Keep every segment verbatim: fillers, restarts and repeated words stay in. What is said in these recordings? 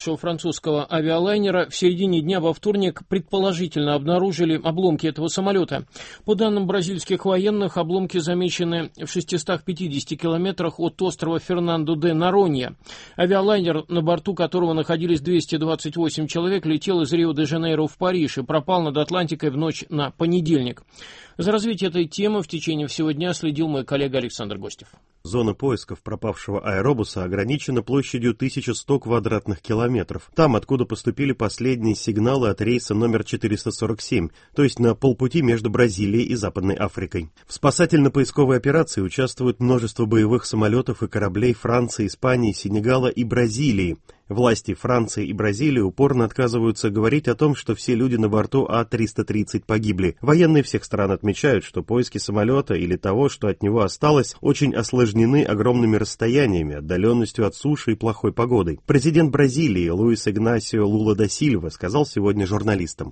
французского авиалайнера, в середине дня во вторник предположительно обнаружили обломки этого самолета. По данным бразильских военных, обломки замечены в шестистах пятидесяти километрах от острова Фернандо-де-Норонья. Авиалайнер, на борту которого находились двести двадцать восемь человек, летел из Рио-де-Жанейро в Париж и пропал над Атлантикой в ночь на понедельник. За развитием этой темы в течение всего дня следил мой коллега Александр Гостев. Зона поисков пропавшего аэробуса ограничена площадью тысяча сто квадратных километров. Там, откуда поступили последние сигналы от рейса номер четыреста сорок семь, то есть на полпути между Бразилией и Западной Африкой. В спасательно-поисковой операции участвует множество боевых самолетов и кораблей Франции, Испании, Сенегала и Бразилии. Власти Франции и Бразилии упорно отказываются говорить о том, что все люди на борту А триста тридцать погибли. Военные всех стран отмечают, что поиски самолета или того, что от него осталось, очень осложнены огромными расстояниями, отдаленностью от суши и плохой погодой. Президент Бразилии Луис Игнасио Лула да Сильва сказал сегодня журналистам: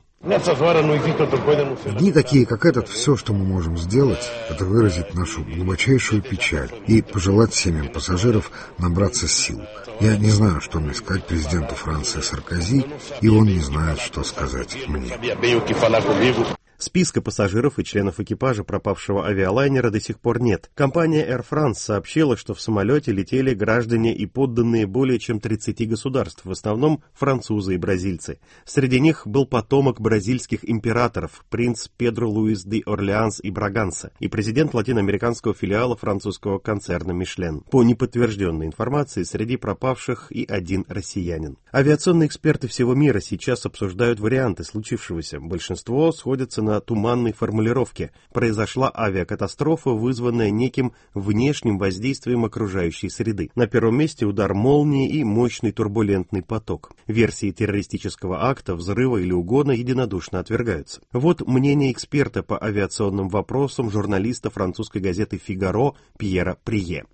«В дни такие, как этот, все, что мы можем сделать, это выразить нашу глубочайшую печаль и пожелать семьям пассажиров набраться сил. Я не знаю, что мне сказать президенту Франции Саркози, и он не знает, что сказать мне». Списка пассажиров и членов экипажа пропавшего авиалайнера до сих пор нет. Компания Air France сообщила, что в самолете летели граждане и подданные более чем тридцати государств, в основном французы и бразильцы. Среди них был потомок бразильских императоров, принц Педро Луис де Орлеанс и Браганса, и президент латиноамериканского филиала французского концерна Мишлен. По неподтвержденной информации, среди пропавших и один россиянин. Авиационные эксперты всего мира сейчас обсуждают варианты случившегося. Большинство сходятся на туманной формулировке. Произошла авиакатастрофа, вызванная неким внешним воздействием окружающей среды. На первом месте удар молнии и мощный турбулентный поток. Версии террористического акта, взрыва или угона единодушно отвергаются. Вот мнение эксперта по авиационным вопросам, журналиста французской газеты «Фигаро» Пьера Прие.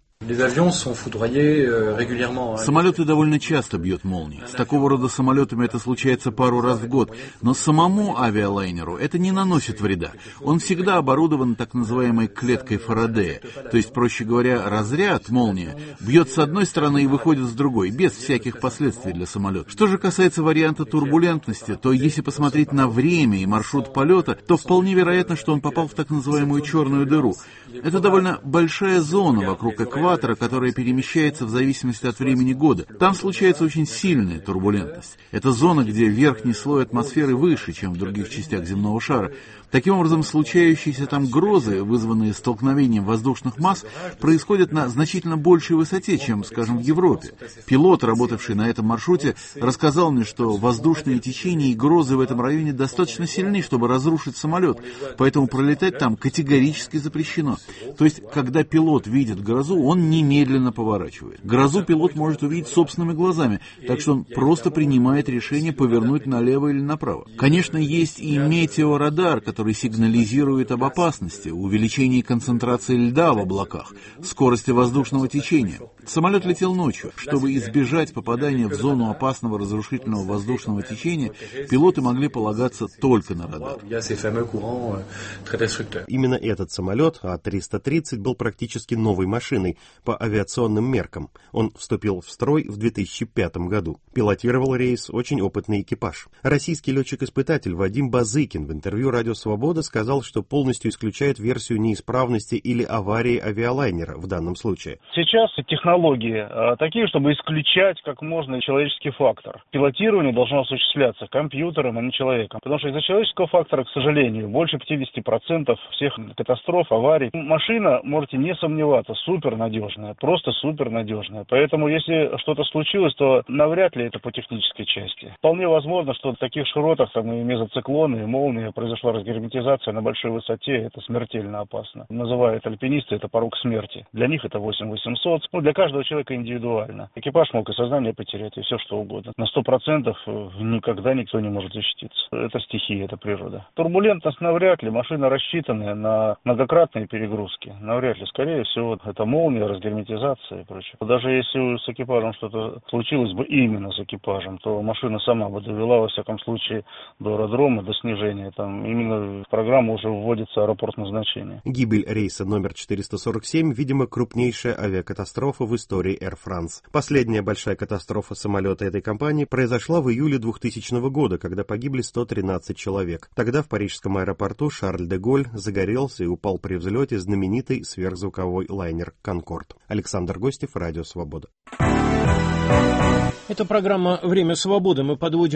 Самолеты довольно часто бьет молния. С такого рода самолетами это случается пару раз в год. Но самому авиалайнеру это не наносит вреда. Он всегда оборудован так называемой клеткой Фарадея. То есть, проще говоря, разряд, молния, бьет с одной стороны и выходит с другой, без всяких последствий для самолета. Что же касается варианта турбулентности, то если посмотреть на время и маршрут полета, то вполне вероятно, что он попал в так называемую черную дыру. Это довольно большая зона вокруг экватора, которая перемещается в зависимости от времени года. Там случается очень сильная турбулентность. Это зона, где верхний слой атмосферы выше, чем в других частях земного шара. Таким образом, случающиеся там грозы, вызванные столкновением воздушных масс, происходят на значительно большей высоте, чем, скажем, в Европе. Пилот, работавший на этом маршруте, рассказал мне, что воздушные течения и грозы в этом районе достаточно сильны, чтобы разрушить самолет, поэтому пролетать там категорически запрещено. То есть, когда пилот видит грозу, он немедленно поворачивает. Грозу пилот может увидеть собственными глазами, так что он просто принимает решение повернуть налево или направо. Конечно, есть и метеорадар, который который сигнализирует об опасности, увеличении концентрации льда в облаках, скорости воздушного течения. Самолет летел ночью. Чтобы избежать попадания в зону опасного разрушительного воздушного течения, пилоты могли полагаться только на радар. Именно этот самолет А триста тридцать был практически новой машиной по авиационным меркам. Он вступил в строй в две тысячи пятом году. Пилотировал рейс очень опытный экипаж. Российский летчик-испытатель Вадим Базыкин в интервью «Радио Свобода» сказал, что полностью исключает версию неисправности или аварии авиалайнера в данном случае. Сейчас технологии такие, чтобы исключать как можно человеческий фактор. Пилотирование должно осуществляться компьютером, а не человеком. Потому что из-за человеческого фактора, к сожалению, больше пятьдесят процентов всех катастроф, аварий. Машина, можете не сомневаться, супернадежная, просто супернадежная. Поэтому, если что-то случилось, то навряд ли это по технической части. Вполне возможно, что в таких широтах, там и мезоциклоны, и молнии, произошла разгерметизация на большой высоте, это смертельно опасно. Называют альпинисты это порог смерти. Для них это восемь тысяч восемьсот. Ну, для каждого человека индивидуально. Экипаж мог и сознание потерять, и все что угодно. На сто процентов никогда никто не может защититься. Это стихия, это природа. Турбулентность навряд ли. Машина рассчитанная на многократные перегрузки. Навряд ли. Скорее всего, это молния. снаряжения, разгерметизации и прочее. Даже если с экипажем что-то случилось бы именно с экипажем, то машина сама бы довела, во всяком случае, до аэродрома, до снижения. Там именно в программу уже вводится аэропорт назначения. Гибель рейса номер четыреста сорок семь, видимо, крупнейшая авиакатастрофа в истории Air France. Последняя большая катастрофа самолета этой компании произошла в июле двухтысячного года, когда погибли сто тринадцать человек. Тогда в парижском аэропорту Шарль-де-Голь загорелся и упал при взлете знаменитый сверхзвуковой лайнер «Конкорд». Александр Гостев, Радио Свобода. Это программа «Время свободы». Мы подводим